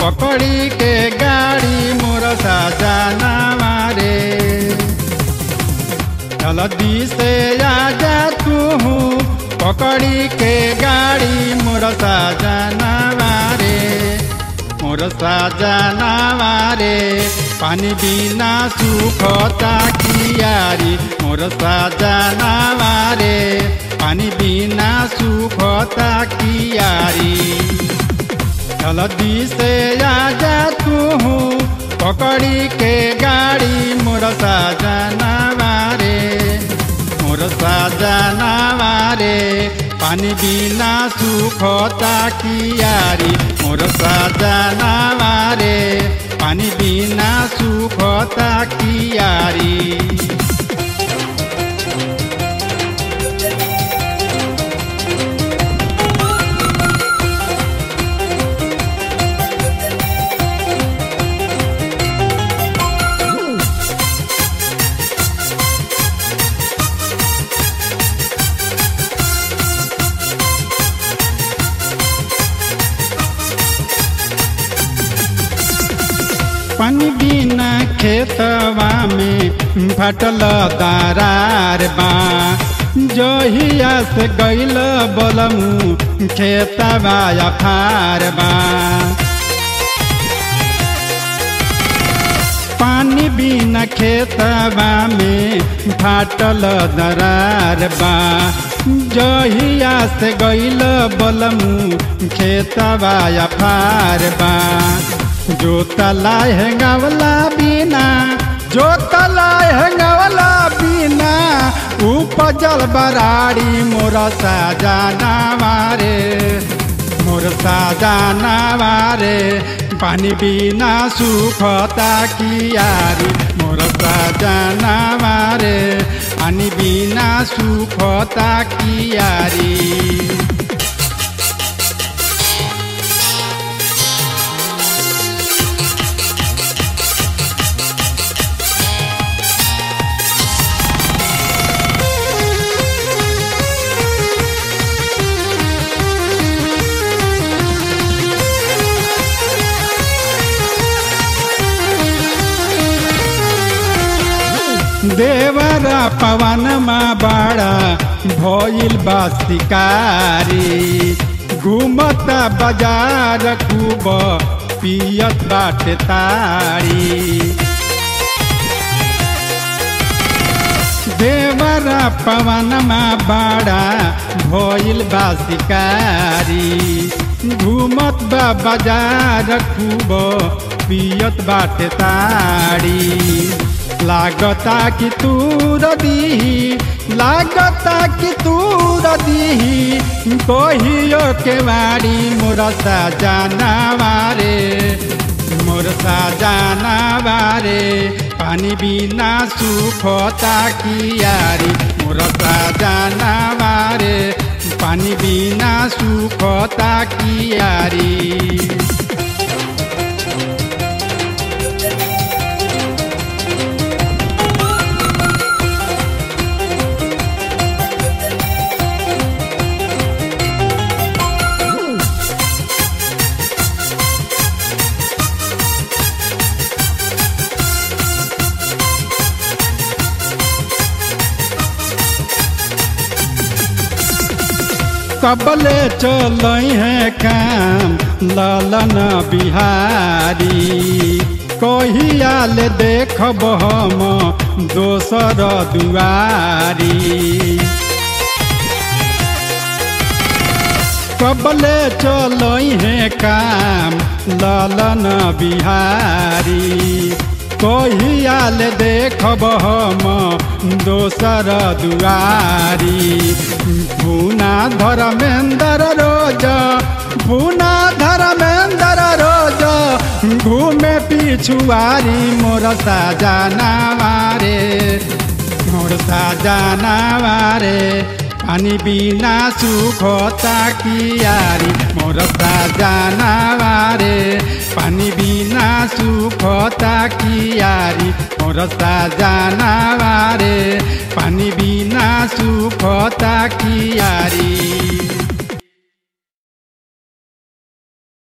पकड़ी के गाड़ी मोर सजनवा रे। जल्दी से आजा तू पकड़ी के गाड़ी मोर सजनवा रे। मोर सजनवा रे पानी बिना सुखता कियारी। मोर सजनवा रे पानी बिना सुखता कियारी। जल्दी से आजा तू पकड़ी के गाड़ी मोर सजनवा रे। मोर सजनवा रे पानी बिना सुखता कियारी। मोर सजनवा रे पानी बिना सुखता कियारी। पानी बिना खेतवा में फटल दरार बा। जहिया से गइल बलमू खेतवा अफार बा। पानी बिना खेतवा में फटल दरार बा। जहिया से गइल बलमू खेतवा अफार बा। जोतला हेंगावला बिना जोतला हेंगावला बिना उपजल बराड़ी मोर सजनवा रे। मोर सजनवा रे पानी बिना सुखता कियारी। मोर सजनवा रे पानी बिना सुखता कियारी। देवरा पवन में बड़ा भइल बा शिकारी। घूमत बाजार खूब पियत बाटे तारी। देवरा पवन में बड़ा भइल बा शिकारी। घूमत बा बाजार खूब पियत बाटे तारी। लागता कि तूर दीही लागता कि तूर दीही कहियो के वाड़ी मोर सजनवा रे। मोर सजनवा रे पानी बिना सुखता कियारी। मोर सजनवा रे पानी बिना सुखता कियारी। कबले चलई है काम लालन बिहारी। कहिया ले देखब हम दोसर दुआरी। कबले चलई है काम लालन बिहारी। कहिया ले देखब हम दोसर दुआरी। भूना धर्मेंद्र रोज भूना धर्मेंद्र रोज घूमे पिछुआरी। मोर सजनवा रे मोर सजनवा रे पानी बिना सुखता कियारी। मोर सजनवा रे पानी बिना सुखता कियारी। मोर सजनवा रे पानी बिना सुखता कियारी।